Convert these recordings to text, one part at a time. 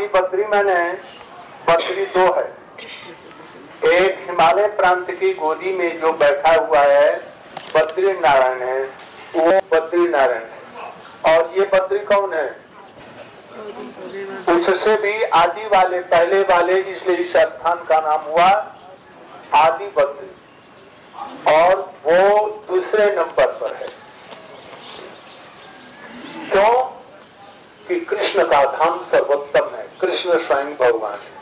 आदि बद्री मैंने बद्री दो है। एक हिमालय प्रांत की गोदी में जो बैठा हुआ है बद्री नारायण है, वो बद्री नारायण है। और ये बद्री कौन है? उससे भी आदि वाले, पहले वाले, इसलिए इस स्थान का नाम हुआ आदि बद्री। और वो दूसरे नंबर पर है। क्यों? कि कृष्ण का धाम सर्वोत्तम है, कृष्ण स्वयं भगवान है।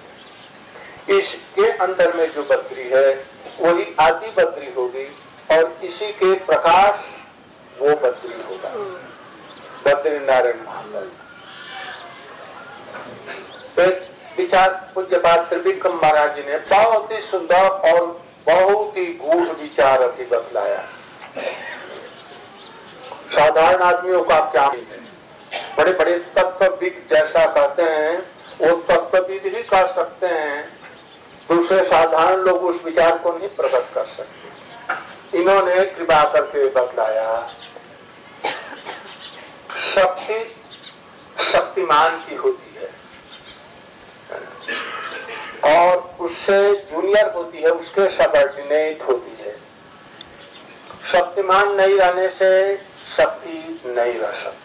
इसके अंदर में जो बद्री है वही आदि बद्री होगी और इसी के प्रकाश वो बद्री होगा, बद्री नारायण महाराज। एक विचार पूज्यपाद त्रिविक्रम महाराज जी ने बहुत ही सुंदर और बहुत ही गूढ़ विचार अभी बतलाया। साधारण आदमियों का क्या है, बड़े बड़े तत्वविद जैसा कहते हैं वो तत्वविद ही कर सकते हैं, दूसरे साधारण लोग उस विचार को नहीं प्रकट कर सकते। इन्होंने कृपा करके बतलाया शक्ति शक्तिमान की होती है और उससे जूनियर होती है, उसके सबऑर्डिनेट होती है। शक्तिमान नहीं रहने से शक्ति नहीं रह सकती।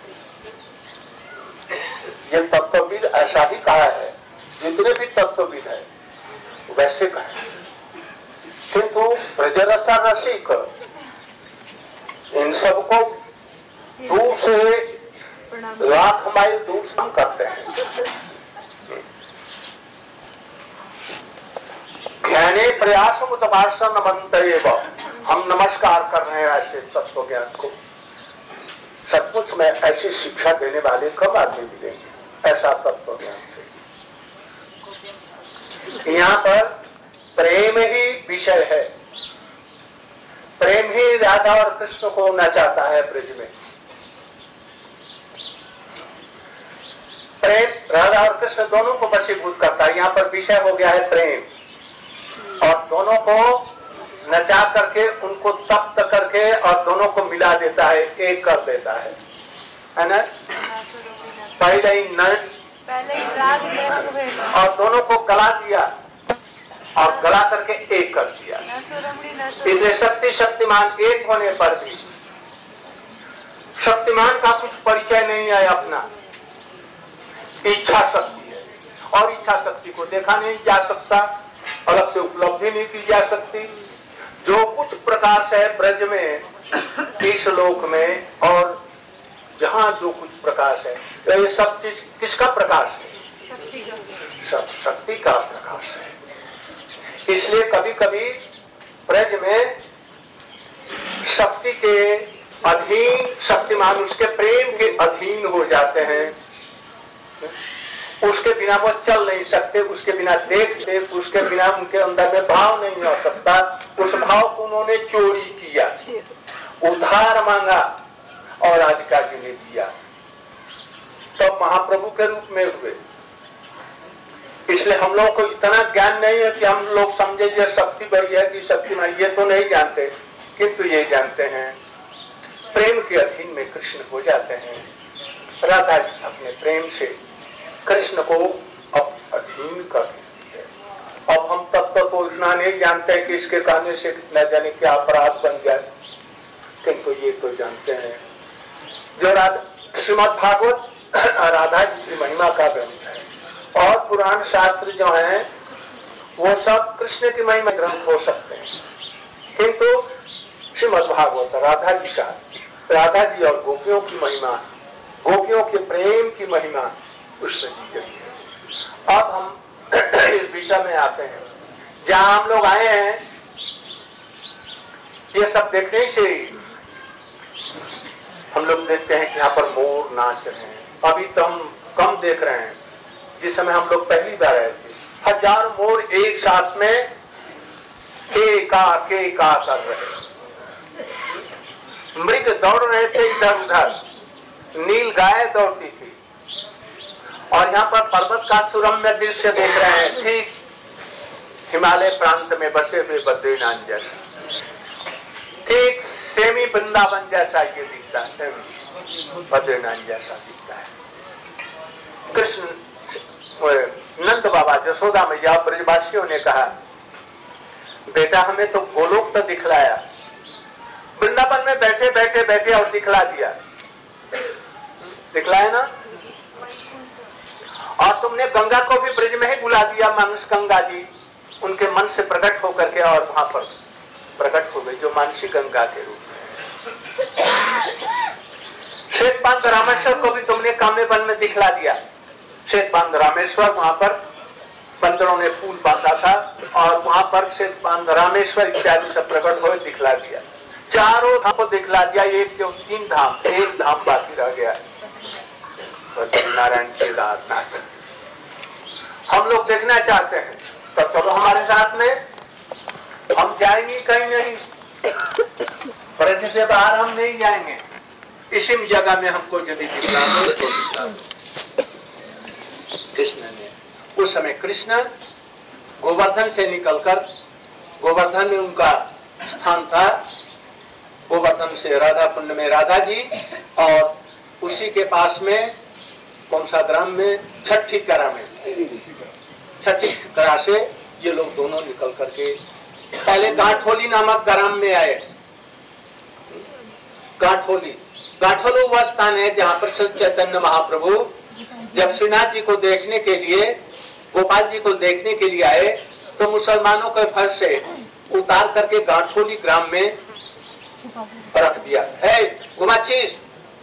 ये तत्वविद ऐसा ही कहा है, जितने भी तत्वविद है वैसे कहे। किंतु ब्रजरसा रसिक इन सबको दूर से लाख माइल दूर से करते हैं। ज्ञाने प्रयास उदभाषण नमंत, हम नमस्कार कर रहे हैं ऐसे तत्व ज्ञान को। सचमुच में ऐसी शिक्षा देने वाले कब आदमी मिलेंगे, ऐसा तत्व ज्ञान से। यहाँ पर प्रेम ही विषय है, प्रेम ही राधा और कृष्ण को नचाता है ब्रज में। प्रेम राधा और कृष्ण दोनों को वशीभूत करता है। यहाँ पर विषय हो गया है प्रेम, और दोनों को नचा करके, उनको तप्त करके और दोनों को मिला देता है, एक कर देता है ना। पहले ही और दोनों को गला दिया और गला करके एक कर दिया। इसलिए शक्ति शक्तिमान एक होने पर भी शक्तिमान का कुछ परिचय नहीं है अपना, इच्छा शक्ति है। और इच्छा शक्ति को देखा नहीं जा सकता, अलग से उपलब्धि नहीं की जा सकती। जो कुछ प्रकाश है ब्रज में, इस लोक में, और जहाँ जो कुछ प्रकाश है, तो ये सब चीज किसका प्रकाश है? शक्ति का प्रकाश है। इसलिए कभी कभी ब्रज में शक्ति के अधीन शक्तिमान उसके प्रेम के अधीन हो जाते हैं। उसके बिना वो चल नहीं सकते, उसके बिना देखते, उसके बिना उनके अंदर में भाव नहीं हो सकता। उस भाव को उन्होंने चोरी किया, उधार मांगा और राधिका जी ने दिया, तो महाप्रभु के रूप में हुए। इसलिए हम लोगों को इतना ज्ञान नहीं है कि हम लोग समझे ये शक्ति बड़ी है कि शक्ति नहीं, ये तो नहीं जानते, किंतु ये जानते हैं प्रेम के अधीन में कृष्ण हो जाते हैं। राधा जी अपने प्रेम से कृष्ण को अब अधीन कर देती है। अब हम तब तक तो इतना नहीं जानते हैं कि इसके कहने से न जाने क्या अपराध बन जाए, किंतु ये तो जानते हैं। जो श्रीमद् भागवत राधा जी की महिमा का ग्रंथ है, और पुराण शास्त्र जो है वो सब कृष्ण की महिमा ग्रंथ हो सकते हैं, किंतु श्रीमद् भागवत राधा जी का, राधा जी और गोपियों की महिमा, गोपियों के प्रेम की महिमा उसमें दी गई है। अब हम इस विषय में आते हैं। जहां हम लोग आए हैं ये सब देखने से हम लोग देखते हैं कि यहाँ पर मोर नाच रहे हैं। अभी तो हम कम देख रहे हैं, जिस समय हम लोग पहली बार आए थे 1000 मोर एक साथ में के का कर रहे, मृग दौड़ रहे थे इधर उधर, नील गाय दौड़ती थी। और यहाँ पर पर्वत का सुरम्य दृश्य देख रहे हैं, ठीक हिमालय प्रांत में बसे हुए बद्रीनाथ जैसा, ठीक सेमी वृंदावन जैसा ये दिखता है, बद्रीनाथ जैसा दिखता है। कृष्ण नंद बाबा, जसोदा मैया, ब्रजवासियों ने कहा बेटा हमें तो गोलोक तो दिखलाया, वृंदावन में बैठे बैठे बैठे और दिखला दिया, दिखलाया ना, और तुमने गंगा को भी ब्रज में ही बुला दिया, मानस गंगा जी उनके मन से प्रकट होकर के और वहां पर प्रकट हो गई, जो मानसी गंगा के रूप में। श्वेतपांत रामेश्वर को भी तुमने काम्य वन में दिखला दिया, श्वेतपांत रामेश्वर, वहां पर बंदरों ने फूल बांधा था और वहां पर श्वेतपांत रामेश्वर इत्यादि सब प्रकट हो दिखला दिया, चारों धाम को दिखला दिया, एक क्यों 3 धाम, एक धाम बाकी रह गया, नारायण केदारनाथ। हम लोग देखना चाहते हैं तो चलो हमारे साथ में, हम जाएंगे कहीं नहीं, ब्रज से बाहर हम नहीं जाएंगे, इसी जगह में हमको यदि दिखला दो तो दिखला दो। कृष्ण ने उस समय, कृष्ण गोवर्धन से निकलकर, गोवर्धन में उनका स्थान था, गोवर्धन से राधा कुंड में राधा जी, और उसी के पास में कौन सा ग्राम में, छठी करा में, छठी करा से ये लोग दोनों निकल करके पहले गांठोली नामक ग्राम में आए। गांठोली, गांठोली वह स्थान है जहां पर श्री चैतन्य महाप्रभु जब श्रीनाथ जी को देखने के लिए, गोपाल जी को देखने के लिए आए, तो मुसलमानों के फर्ज से उतार करके गांठोली ग्राम में रख दिया है। घुमाचीस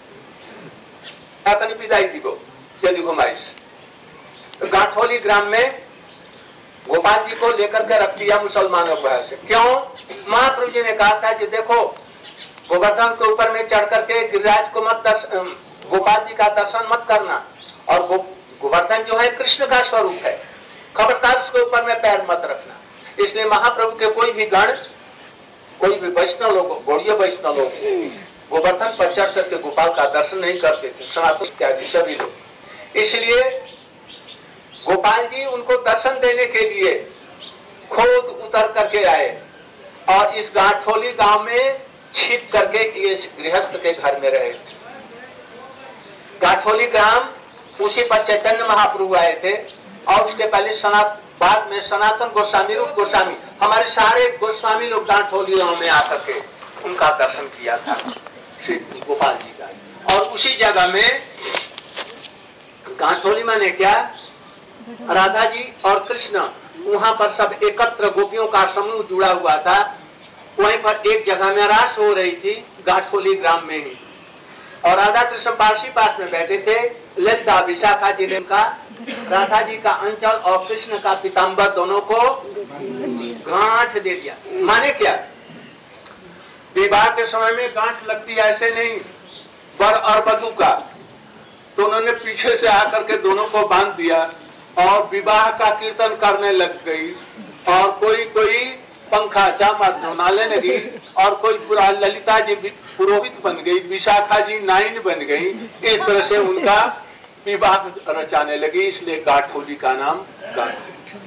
पिताई जी को यदि घुमाइश, तो गांठोली ग्राम में गोपाल जी को लेकर के रख दिया मुसलमानों के फर्ज से। क्यों? महाप्रभु जी ने कहा था कि देखो गोवर्धन के ऊपर में चढ़ करके गिरिराज को मत गोपाल जी का दर्शन मत करना, और गोवर्धन जो है कृष्ण का स्वरूप है, खबरदार उसके ऊपर में पैर मत रखना। इसलिए महाप्रभु के कोई भी गण, कोई भी वैष्णव लोग, गौड़ीय वैष्णव लोग गोवर्धन पर चढ़ करके गोपाल का दर्शन नहीं करते थे, सनातन इत्यादि सभी लोग। इसलिए गोपाल जी उनको दर्शन देने के लिए खुद उतर करके आए और इस गांठोली गांव में छिप करके ये गृहस्थ के घर में रहे। गांठोली ग्राम, उसी पर चैतन्य महाप्रभु आए थे, और उसके पहले बाद में सनातन गोस्वामी, रूप गोस्वामी, हमारे सारे गोस्वामी लोग गांठोली गांव में आकर के उनका दर्शन किया था श्री गोपाल जी का। और उसी जगह में गांठोली माने क्या, राधा जी और कृष्ण वहां पर सब एकत्र गोपियों का समूह जुड़ा हुआ था, वहीं पर एक जगह में रास हो रही थी गांठोली ग्राम में ही, और राधा कृष्ण पारसी पाठ में बैठे थे। ललिता विशाखा जी ने का राधा जी का अंचल और कृष्ण का पीताम्बर दोनों को गांठ दे दिया। माने क्या, विवाह के समय में गांठ लगती ऐसे नहीं, वर और वधू का, तो उन्होंने पीछे से आकर के दोनों को बांध दिया और विवाह का कीर्तन करने लग गई, और कोई कोई पंखा चामर नाले लगी, और कोई पूरा ललिता जी पुरोहित बन गई, विशाखा जी नाइन बन गई, इस तरह से उनका विवाह रचाने लगी, इसलिए गांठोली का नाम गांठोली।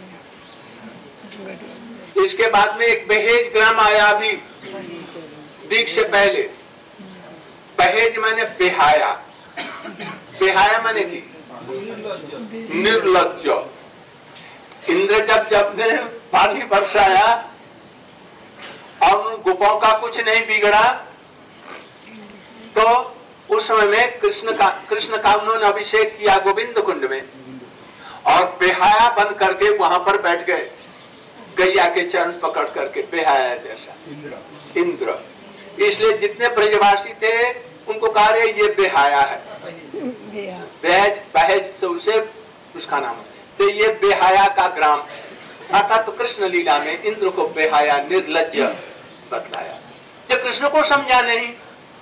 इसके बाद में एक बहेज ग्राम आया, अभी दीक से पहले। बहेज माने बेहाया, बेहाया माने की निर्लज्ज। इंद्र जब ने पानी बरसाया और गोपों का कुछ नहीं बिगड़ा, तो उस समय में कृष्ण का उन्होंने अभिषेक किया गोविंद कुंड में, और बेहाया बन करके वहां पर बैठ गए, गैया के चरण पकड़ करके, बेहाया जैसा इंद्र। इसलिए जितने ब्रजवासी थे उनको कहा रहे ये बेहाया है, बहेज तो उसे उसका नाम है, तो ये बेहाया का ग्राम, अर्थात तो कृष्ण लीला में इंद्र को बेहाया निर्लज्ज बतलाया, जो कृष्ण को समझा नहीं।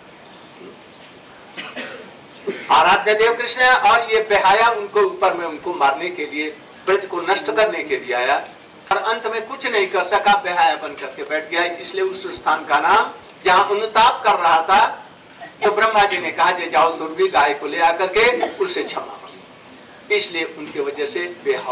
आराध्य देव कृष्ण है, और ये बेहाया उनको ऊपर में उनको मारने के लिए, ब्रज को नष्ट करने के लिए आया, और अंत में कुछ नहीं कर सका, बेहाया बन करके बैठ गया। इसलिए उस स्थान का नाम, जहाँ अनुताप कर रहा था, तो ब्रह्मा जी ने कहा जे जाओ सुरभि गाय को ले आकर के उससे क्षमा मांगो, इसलिए उनके वजह से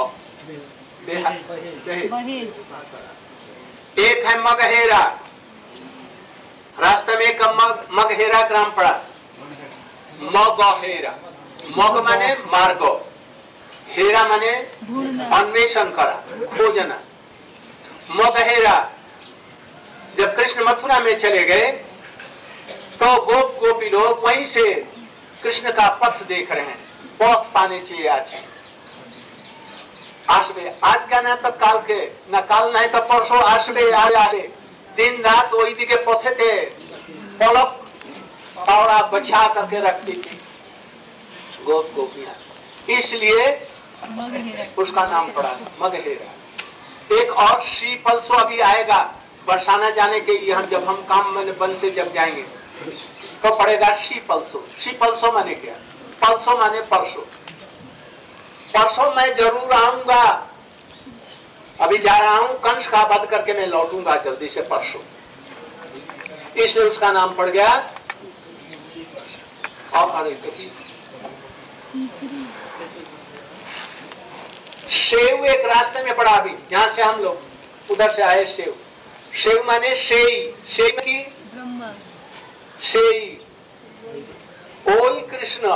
एक है मगहेरा, रास्ते में एक मगहेरा ग्राम पड़ा, मगहेरा, मग माने मार्ग, हेरा माने अन्वेषण करा, खोजना। मगहेरा, जब कृष्ण मथुरा में चले गए तो गोप गोपी लोग वहीं से कृष्ण का पथ देख रहे हैं, पथ पाने चाहिए आसबे, आज का ना तो काल के, ना काल नहीं तो परसों आसबे आसे दिन रात वही दिखे पथे थे, पलक पावड़ा बचा करके रखती थी गोप गोपियां, इसलिए उसका नाम पड़ा मगहेरा। एक और श्री पल्सो अभी आएगा बरसाना जाने के, यहाँ जब हम काम में बन से जब जाएंगे तो पड़ेगा श्री पल्सो। श्री पल्सो माने क्या? पल्सो माने परसों। परसों मैं जरूर आऊंगा, अभी जा रहा हूं, कंस का वध करके मैं लौटूंगा जल्दी से परसों, इसलिए उसका नाम पड़ गया। और आगे शेव एक रास्ते में पड़ा, अभी जहां से हम लोग उधर से आए। शेव, शेव माने शेई, शेई की शेई, ओई कृष्ण।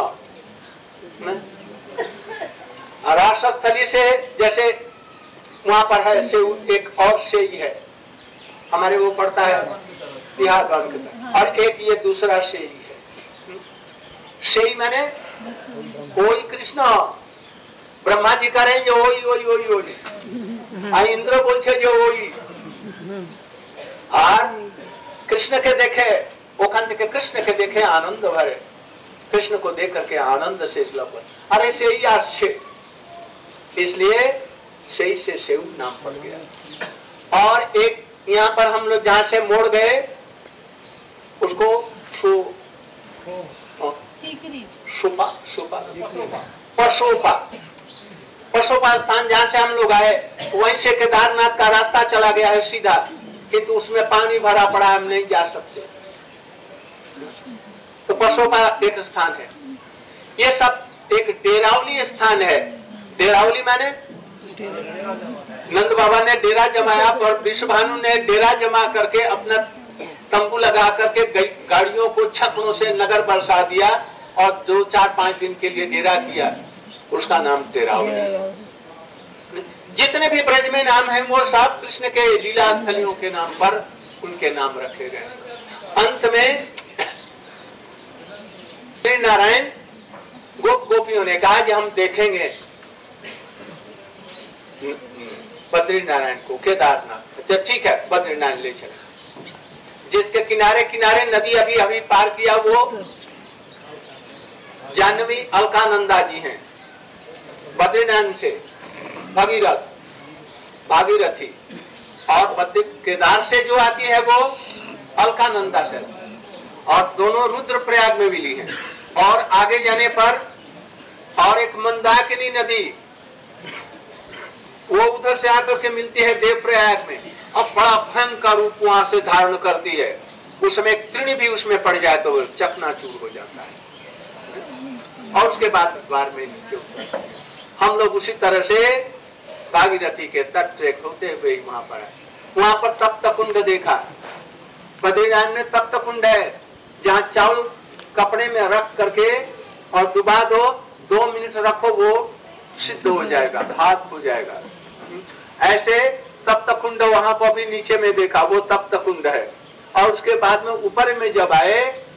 राष्ट्रस्थली से जैसे वहां पर है शेव, एक और शेई है हमारे वो पड़ता है बिहार बैंक में, और एक ये दूसरा शेई है। शेई माने ओई कृष्ण, ब्रह्मा जी करें जो ओई ओई ओई ओई, आ इंद्र बोलছে जो ओई, और कृष्ण के देखे ओखान থেকে कृष्ण के देखे आनंद भरे, कृष्ण को देख करके आनंद से लपट, अरे से ही आश्चर्य, इसलिए सही से शेव नाम पड़ गया। और एक यहाँ पर हम लोग जहाँ से मोड़ गए उसको सुपा सुपा पशोपा, पशोपा स्थान जहाँ से हम लोग आए वहीं से केदारनाथ का रास्ता चला गया है सीधा, किंतु उसमें पानी भरा पड़ा, हम नहीं जा सकते, तो पशोपा एक स्थान है। ये सब एक डेरावली स्थान है। डेरावली माने नंद बाबा ने डेरा जमाया और विश्वभानु ने डेरा जमा करके अपना तंबू लगा करके गाड़ियों को छकड़ों से नगर बरसा दिया और 2-4-5 दिन के लिए डेरा किया, उसका नाम डेरावली। जितने भी ब्रज में नाम है वो सब कृष्ण के लीला स्थलियों के नाम पर उनके नाम रखे गए। अंत में श्री नारायण गोप गोपियों ने कहा कि हम देखेंगे बद्री नारायण को, केदारनाथ। अच्छा ठीक है, बद्री नारायण ले चले। जिसके किनारे किनारे नदी अभी अभी पार किया वो जानवी अलकानंदा जी हैं, बद्रीनारायण से भगीरथ भागीरथी, और बद्री केदार से जो आती है वो अलकानंदा से, और दोनों रुद्रप्रयाग में मिली है। और आगे जाने पर और एक मंदाकिनी नदी वो उधर से आकर के मिलती है देवप्रयाग में, अब बड़ा भयंकर रूप वहां से धारण करती है, उसमें तृण भी उसमें पड़ जाए तो चकनाचूर हो जाता है। और उसके बाद द्वार में नीचे उतर, हम लोग उसी तरह से भागीरथी के तट से होते हुए वहां पर है। वहां पर तप्त कुंड देखा, बद्रीनाथ में तप्त कुंड है जहाँ चावल कपड़े में रख करके और डुबा दो, 2 मिनट रखो, वो सिद्ध हो जाएगा, भात हो जाएगा। ऐसे तप्त कुंड वहां पर भी नीचे में देखा, वो तप्त कुंड है। और उसके बाद में ऊपर में जब आए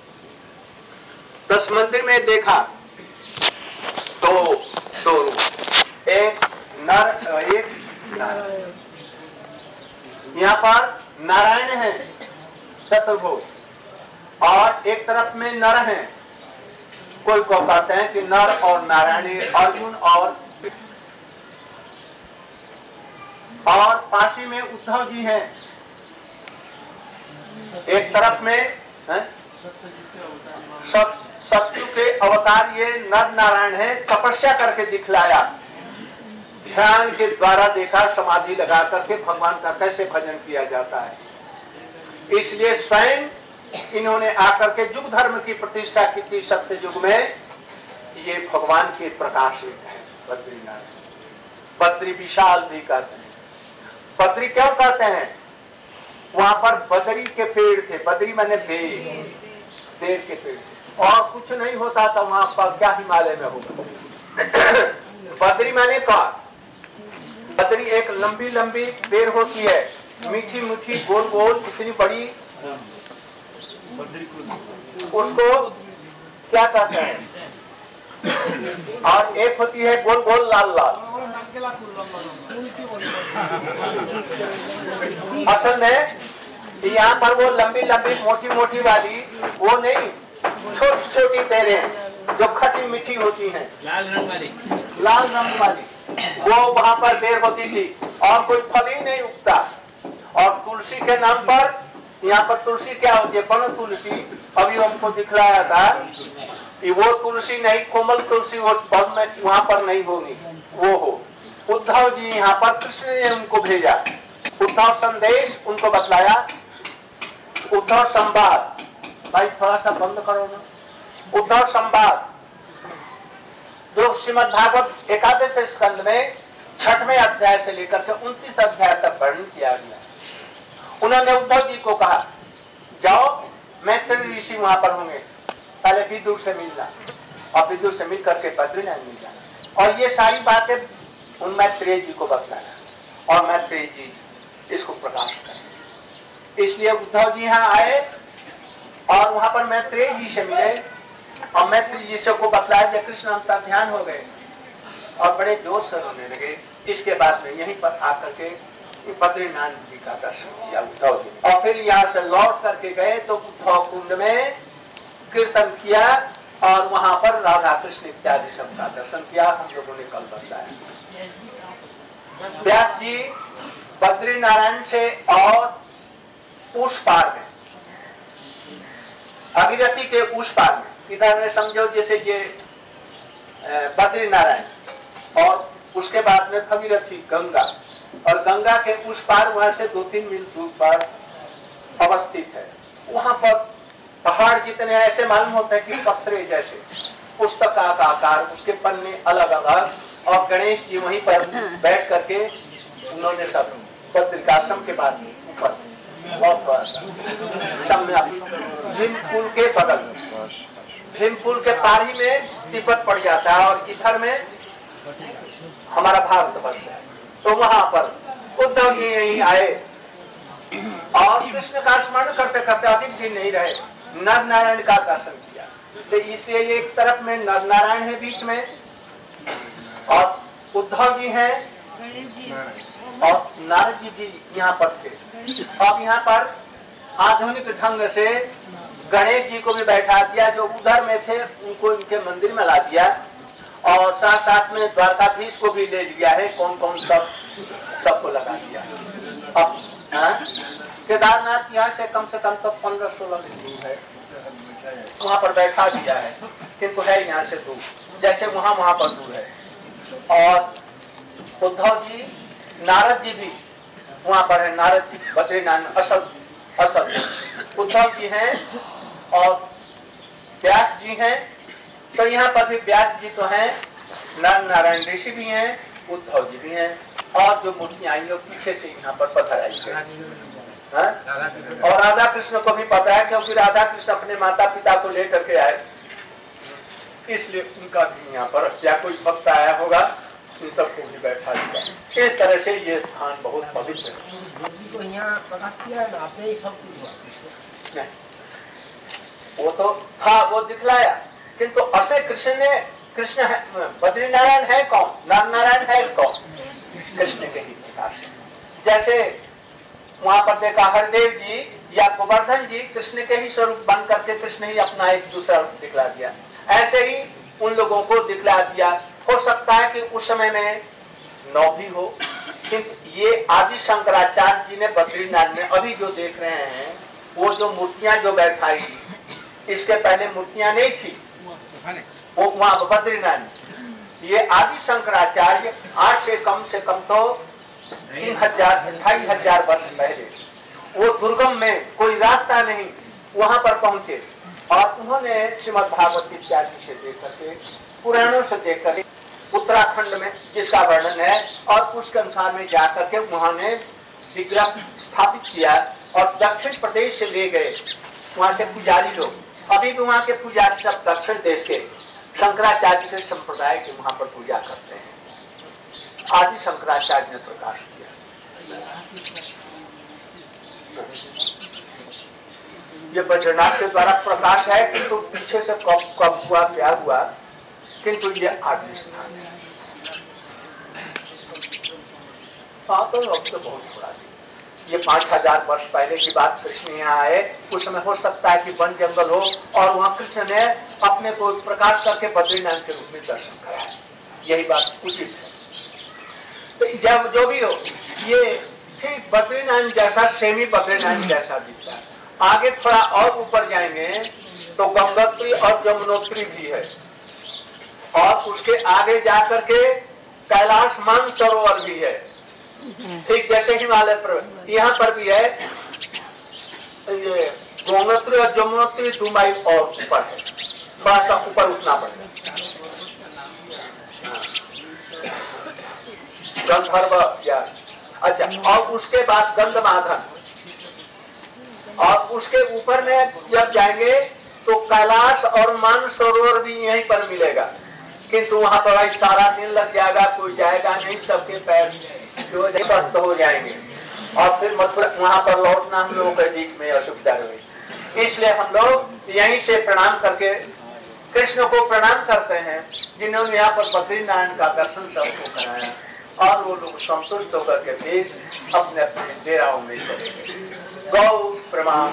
10 मंदिर में देखा तो 2 रूप, एक नर एक नारायण। यहाँ पर नारायण है चतुर्भुज, और एक तरफ में नर है, कोई को कहते हैं कि नर और नारायणी, अर्जुन और पासी में उद्धव जी हैं। एक तरफ में सत्यु के अवतार ये नर नारायण है, तपस्या करके दिखलाया, ध्यान के द्वारा देखा, समाधि लगा करके भगवान का कैसे भजन किया जाता है। इसलिए स्वयं इन्होंने आकर के युग धर्म की प्रतिष्ठा की थी सत्य युग में। ये भगवान के प्रकाशित है बद्रीनाथ। बद्री विशाल भी कहते हैं। बद्री क्यों कहते हैं? वहां पर बदरी के पेड़ थे, बदरी माने बेर के पेड़, और कुछ नहीं होता था वहां पर, क्या हिमालय में होगा। बद्री माने कौन? बद्री एक लंबी लंबी पेड़ होती है, मीठी मीठी गोल गोल इतनी बड़ी, उसको क्या कहते हैं? और एक होती है गोल गोल लाल लाल। असल में यहाँ पर वो लंबी लंबी मोटी मोटी वाली वो नहीं, छोटी छोटी पेड़ें जो खट्टी मीठी होती हैं, लाल रंग वाली वो वहां पर पेड़ होती थी और कोई फल ही नहीं उगता। और तुलसी के नाम पर यहाँ पर तुलसी क्या होती है? वन तुलसी। अभी हमको दिखलाया था कि वो तुलसी नहीं, कोमल तुलसी वो वन में वहां पर नहीं होगी, वो हो। उद्धव जी यहाँ पर कृष्ण ने उनको भेजा, उद्धव संदेश उनको बतलाया, उद्धव संवाद। भाई थोड़ा सा बंद करो ना। उद्धव संवाद जो श्रीमद् भागवत एकादश स्कंद में 6वें अध्याय से लेकर के 29 अध्याय तक वर्णन किया गया। उन्होंने उद्धव जी को कहा, जाओ मैत्री ऋषि वहां पर होंगे, पहले विदुर से मिलना और विदुर से मिल करके बद्रीनाथ मिल जाना। और ये सारी बातें उन मैत्रेय जी को बताया और मैत्रेय जी इसको प्रकाश करें। इसलिए उद्धव जी यहाँ आए और वहां पर मैत्रेय जी से मिले और मैत्रेय जी से को बतलाया कि कृष्ण अंतर ध्यान हो गए और बड़े जोर से रोने लगे। इसके बाद में यहीं पर आकर के बद्रीनाथ जी का दर्शन किया उद्धव जी, और फिर यहाँ से लौट करके गए तो उद्धव कुंड में कीर्तन किया और वहां पर राधा कृष्ण इत्यादि सब का दर्शन किया। हम लोगों ने कल बताया। व्यास जी बद्रीनारायण से और उस पार में, भागीरथी के उस पार में, इधर में समझो जैसे ये बद्रीनारायण और उसके बाद में भागीरथी गंगा, और गंगा के उस पार वहां से 2-3 मील दूर पर अवस्थित है। वहां पर पहाड़ जितने ऐसे मालूम होते हैं कि पत्थरे जैसे, पुस्तक का आकार, उसके पन्ने अलग अलग, और गणेश जी वहीं पर बैठ करके उन्होंने सब बद्रिकाश्रम के बाद ऊपर भीमपुल के बगल, भीमपुल के पारी में तिब्बत पड़ जाता है और इधर में हमारा भारतवर्ष है। तो वहां पर उद्धव जी यहीं आए और कृष्ण का स्मरण करते करते अधिक दिन नहीं रहे, नर नारायण का दर्शन किया। तो इसलिए एक तरफ में नर नारायण है बीच में और उद्धव जी हैं और नारद जी भी यहाँ पर थे। अब यहाँ पर आधुनिक ढंग से गणेश जी को भी बैठा दिया, जो उधर में थे उनको इनके मंदिर में ला दिया और साथ साथ में द्वारकाधीश को भी ले लिया है। कौन कौन सबको लगा दिया। अब केदारनाथ यहाँ से कम तो 15-16 दूर है, वहां पर बैठा दिया है, किंतु है यहाँ से दूर, जैसे वहां पर दूर है। और उद्धव जी, नारद जी भी वहां पर है, नारद जी बद्रीनाथ असल उद्धव जी हैं और व्यास जी हैं। तो यहाँ पर भी व्यास जी तो हैं, नर नारायण ऋषि भी हैं, उद्धव जी भी हैं, और जो मूर्तियां आई लोग पीछे से यहाँ पर पत्थर आई है। और राधा कृष्ण को भी पता है, क्योंकि राधा कृष्ण अपने माता पिता को लेकर के आए, इसलिए उनका भी यहाँ पर क्या कोई भक्त आया होगा, इन सबको भी बैठा दिया। इस तरह से ये स्थान बहुत पवित्र है। वो तो हाँ वो दिखलाया, किंतु असे कृष्ण है, बद्रीनारायण है कौन, नर नारायण है कौन? कृष्ण के ही प्रकाश। जैसे वहां पर देखा हरदेव जी या गोवर्धन जी कृष्ण के ही स्वरूप बन करके कृष्ण ही अपना एक दूसरा रूप दिखला दिया, ऐसे ही उन लोगों को दिखला दिया। हो सकता है कि उस समय में 9 भी हो, किंतु ये आदि शंकराचार्य जी ने बद्रीनाथ में अभी जो देख रहे हैं, वो जो मूर्तियां जो बैठाई, इसके पहले मूर्तियां नहीं थी, वो वहां बद्रीनाथ। ये आदि शंकराचार्य आज से कम तो 3,000-2,500 वर्ष पहले वो दुर्गम में कोई रास्ता नहीं, वहां पर पहुंचे और उन्होंने श्रीमद् भागवत इत्यादि से देख करके, पुराणों से देख करके, उत्तराखंड में जिसका वर्णन है, और उसके अनुसार में जाकर के उन्होंने विग्रह स्थापित किया और दक्षिण प्रदेश से ले गए वहां से पुजारी लोग। अभी भी वहां के पुजारी सब दक्षिण देश के शंकराचार्य के संप्रदाय के वहां पर पूजा करते हैं। आदि शंकराचार्य ने प्रकाश किया। ये बद्रीनाथ के द्वारा प्रकाश है, किंतु पीछे से कब हुआ क्या हुआ, किंतु ये आदि स्थान है। तो बहुत थोड़ा ये 5000 वर्ष पहले की बात, कृष्ण यहाँ आए, उस समय हो सकता है कि वन जंगल हो और वहाँ कृष्ण ने अपने को प्रकाश करके बद्रीनाथ के रूप में दर्शन कराया। यही बात उचित है। तो जब जो भी हो, ये ठीक बद्रीनाथ जैसा, सेमी बद्रीनाथ जैसा दिखता है। आगे थोड़ा और ऊपर जाएंगे तो गंगोत्री और यमुनोत्री भी है, और उसके आगे जाकर के कैलाश मानसरोवर भी है, ठीक जैसे हिमालय पर यहाँ पर भी है। ये गंगोत्री और यमुनोत्री 2 माइल और ऊपर है, थोड़ा सा ऊपर उठना पड़ेगा। गंधर्व या अच्छा, और उसके बाद गंधमाधन, और उसके ऊपर में जब जाएंगे तो कैलाश और मानसरोवर भी यहीं पर मिलेगा, किंतु वहां पर भाई सारा दिन लग जाएगा, कोई जाएगा नहीं, सबके पैर जो स्वस्थ हो जाएंगे, और फिर मतलब वहां पर लौटना हम लोगों के बीच में असुविधा हुई। इसलिए हम लोग यहीं से प्रणाम करके कृष्ण को प्रणाम करते हैं, जिन्होंने यहाँ पर बद्रीनारायण का दर्शन सबको कराया, और वो लोग संतुष्ट होकर के फिर अपने अपने डेराओं में चले गए। गौ प्रमाण।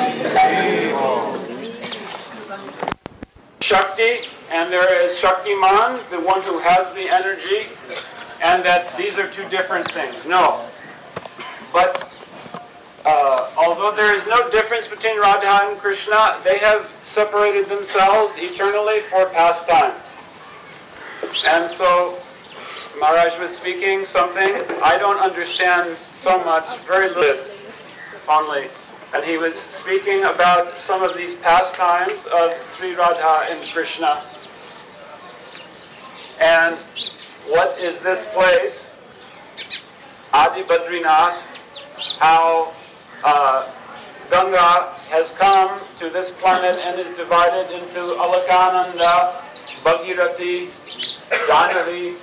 Shakti, and there is Shaktiman, the one who has the energy, and that these are two different things. No. But although there is no difference between Radha and Krishna, they have separated themselves eternally for pastime. And so Maharaj was speaking something I don't understand so much, very little only. And he was speaking about some of these pastimes of Sri Radha and Krishna. And what is this place, Adi Badrinath, how Ganga has come to this planet and is divided into Alakananda, Bhagirathi, Janari,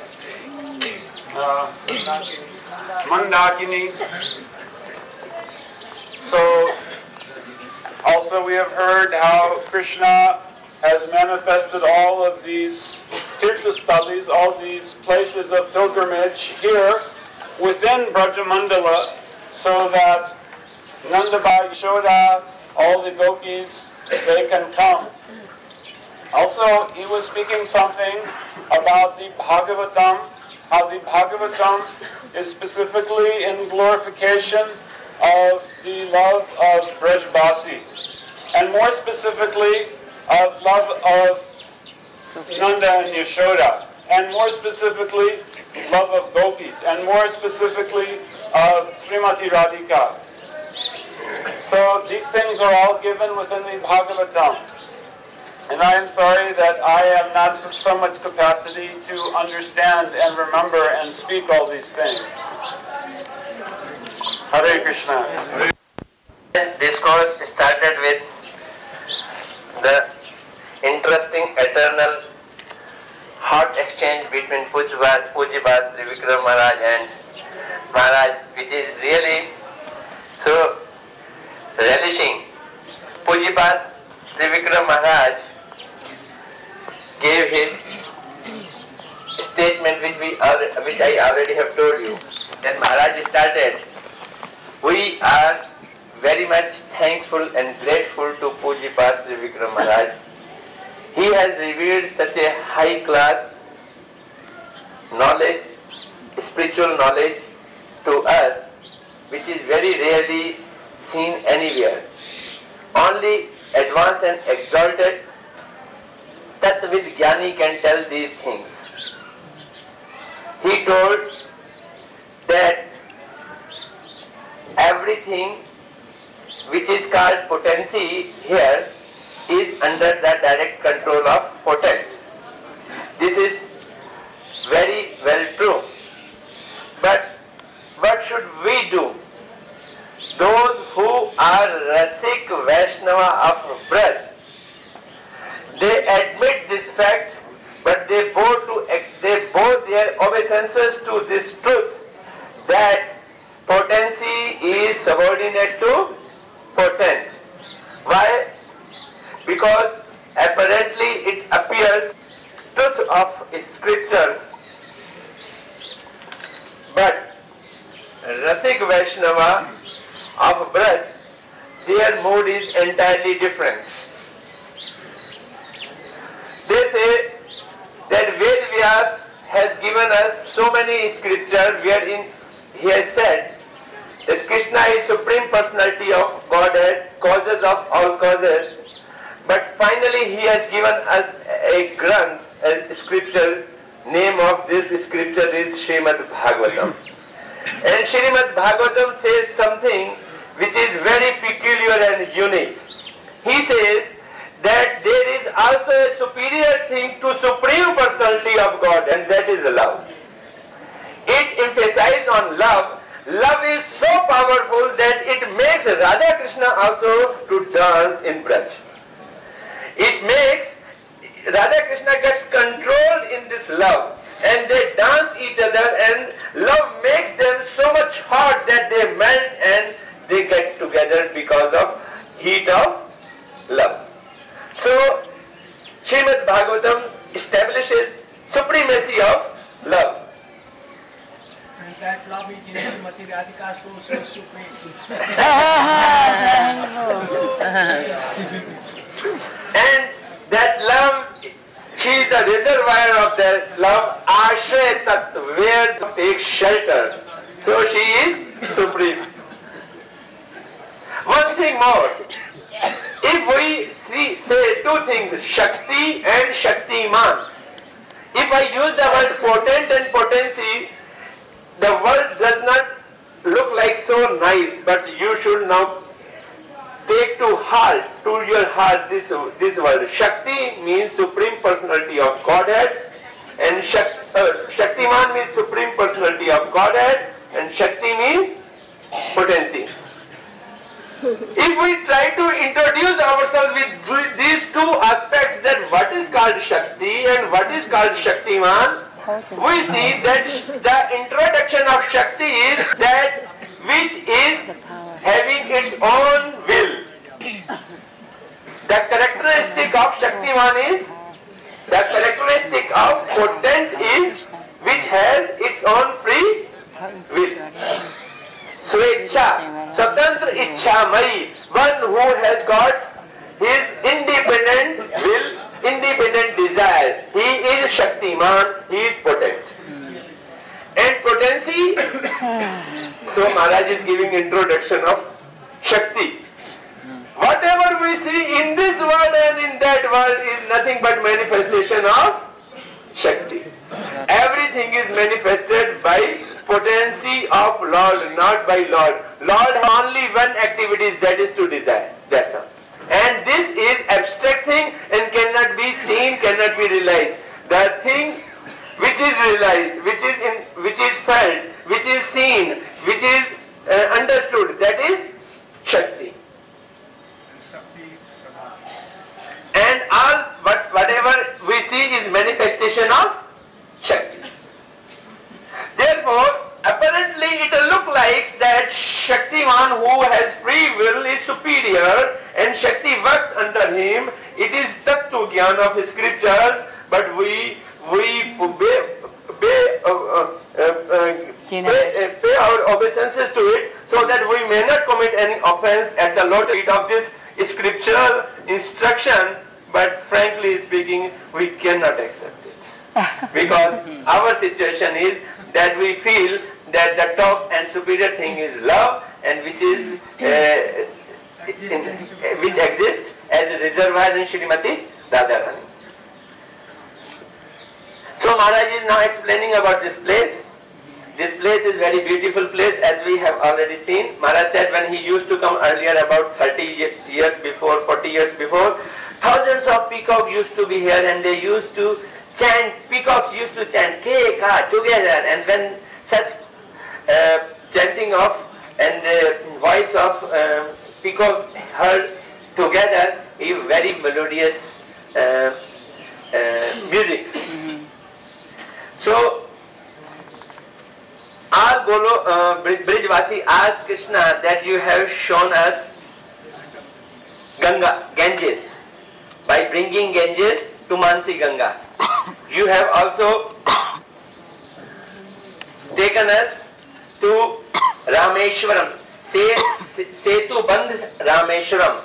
Mandakini. So, also we have heard how Krishna has manifested all of these Tirthastalis, all these places of pilgrimage here within Brajamandala, so that Nandabai, Yashoda, all the gopis, they can come. Also, he was speaking something about the Bhagavatam, how the Bhagavatam is specifically in glorification of the love of Brajbasis, and more specifically of love of Nanda and Yashoda, and more specifically love of gopis, and more specifically of Srimati Radhika. So these things are all given within the Bhagavatam. And I am sorry that I have not so much capacity to understand and remember and speak all these things. Hare Krishna. This course started with the interesting eternal hot exchange between Pujyapad Trivikram Maharaj and Maharaj, which is really so relishing. Pujyapad Trivikram Maharaj gave his statement which I already have told you. Then Maharaj started, we are very much thankful and grateful to Pujyapad Trivikram Maharaj. He has revealed such a high class knowledge, spiritual knowledge to us, which is very rarely seen anywhere. Only advanced and exalted Tattvavid Jnani can tell these things. He told that everything which is called potency here is under the direct control of potent. This is very well true. But what should we do? Those who are Rasik Vaishnava of Braj, they admit this fact, but they bow both their obeisances to this truth that potency is subordinate to potent. Why? Because apparently it appears truth of scripture, but Rasik Vaishnava of Braj, their mood is entirely different. They say that Ved Vyas has given us so many scriptures wherein he has said that Krishna is Supreme Personality of Godhead, causes of all causes, but finally he has given us a Granth, a scripture. Name of this scripture is Srimad Bhagavatam. And Srimad Bhagavatam says something which is very peculiar and unique. He says that there is also a superior thing to Supreme Personality of God, and that is love. It emphasizes on love. Love is so powerful that it makes Radha Krishna also to dance in Braj. It makes Radha Krishna gets controlled in this love, and they dance each other, and love makes them so much hot that they melt and they get together because of heat of love. So Srimad Bhagavatam establishes supremacy of love. And that love is in Srimati Radhika so supreme. And that love, she is the reservoir of that love, Ashray Tat, where to take shelter. So she is supreme. One thing more. If we say two things, Shakti and Shaktiman, if I use the word potent and potency, the word does not look like so nice, but you should now take to your heart this word. Shakti means Supreme Personality of Godhead, and Shaktiman means Supreme Personality of Godhead, and Shakti means potency. If we try to introduce ourselves with these two aspects, that what is called Shakti and what is called Shaktiman, we see that the introduction of Shakti is that which is having its own will. The characteristic of Shaktiman is, the characteristic of potent is, which has its own free will. Swecha, Swatantra Ichhamai, one who has got his independent will, independent desire. He is Shaktiman, he is potent. And potency, so Maharaj is giving introduction of Shakti. Whatever we see in this world and in that world is nothing but manifestation of Shakti. Everything is manifested by potency of Lord, not by Lord. Lord has only one activity, that is to desire. That's all. And this is abstract thing and cannot be seen, cannot be realized. The thing which is realized, which is felt, which is seen, which is understood, that is Shakti. And all whatever we see is manifestation of Shakti. Therefore, apparently it looks like that Shaktiman who has free will is superior and Shakti works under him. It is Tattva Gyan of scriptures, but we pay our obeisances to it so that we may not commit any offense at the lotus feet of this scriptural instruction, but frankly speaking, we cannot accept it. Because our situation is that we feel that the top and superior thing is love, and which exists as a reservoir in Srimati Radharani. So Maharaj is now explaining about this place. This place is very beautiful place, as we have already seen. Maharaj said when he used to come earlier, about 30 years before, 40 years before, thousands of peacocks used to be here, and they used to chant, peacocks used to chant Ke Ka together, and when such chanting of and voice of peacock heard together is very melodious music. So Brijvasi asked Krishna that you have shown us Ganges, by bringing Ganges to Mansi Ganga. You have also taken us to Rameshwaram, Setu Bandh Rameshwaram.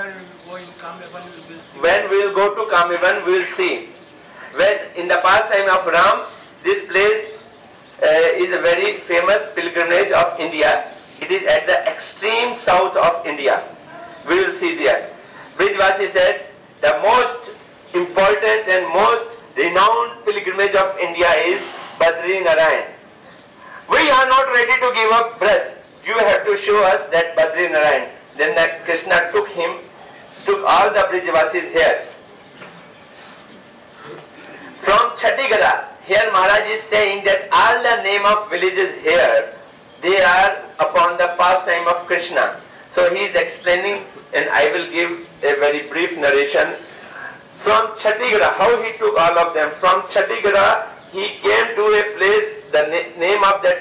When we will go to Kamivan, we will see. When in the past time of Ram, this place is a very famous pilgrimage of India. It is at the extreme south of India. We will see there. Brijvasi said, the most important and most renowned pilgrimage of India is Badri Narayan. We are not ready to give up breath. You have to show us that Badri Narayan. Then that Krishna took all the Brijvasis here. From Chhattisgarh, here Maharaj is saying that all the name of villages here, they are upon the pastime of Krishna. So he is explaining, and I will give a very brief narration. From Chhattisgarh, how he took all of them. From Chhattisgarh, he came to a place, the name of that